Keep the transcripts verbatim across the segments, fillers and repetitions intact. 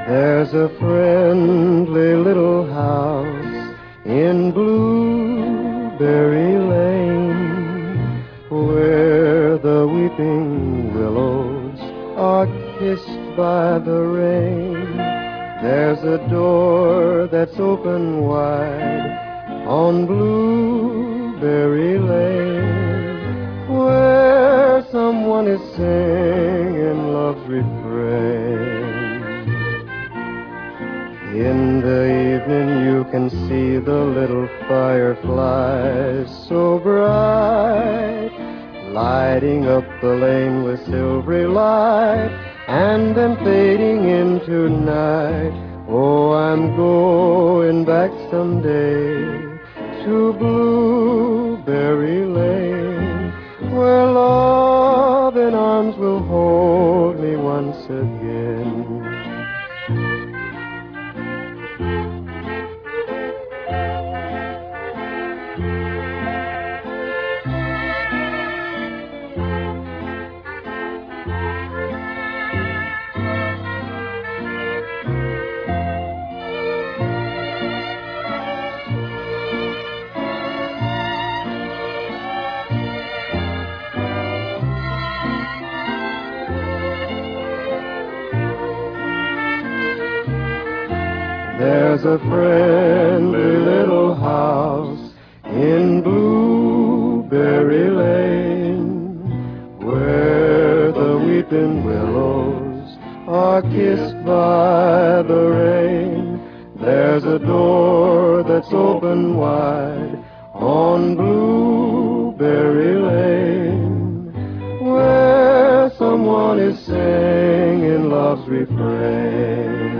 There's a friendly little house in Blueberry Lane, where the weeping willows are kissed by the rain. There's a door that's open wide on Blueberry Lane, where someone is singing love's refrain. In the evening you can see the little fireflies so bright, lighting up the lane with silvery light, and then fading into night. Oh, I'm going back someday to Blueberry Lane, where love in arms will hold me once again. There's a friendly little house in Blueberry Lane, where the weeping willows are kissed by the rain. There's a door that's open wide on Blueberry Lane, where someone is singing love's refrain.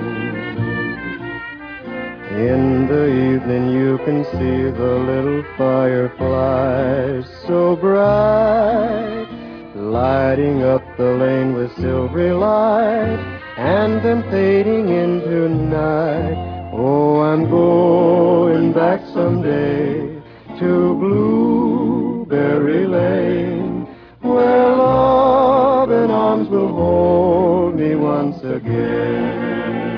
In the evening you can see the little fireflies so bright, lighting up the lane with silvery light, and then fading into night. Oh, I'm going back someday to Blueberry Lane, where love in arms will hold me once again.